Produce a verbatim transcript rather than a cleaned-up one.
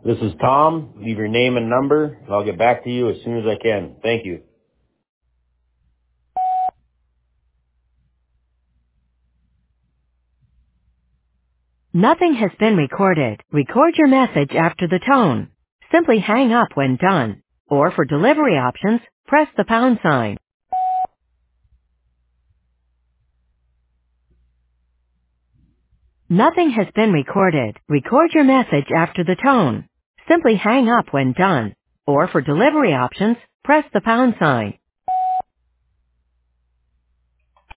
This is Tom. Leave your name and number, and I'll get back to you as soon as I can. Thank you. Nothing has been recorded. Record your message after the tone. Simply hang up when done. Or for delivery options, press the pound sign. Nothing has been recorded. Record your message after the tone. Simply hang up when done. Or for delivery options, press the pound sign.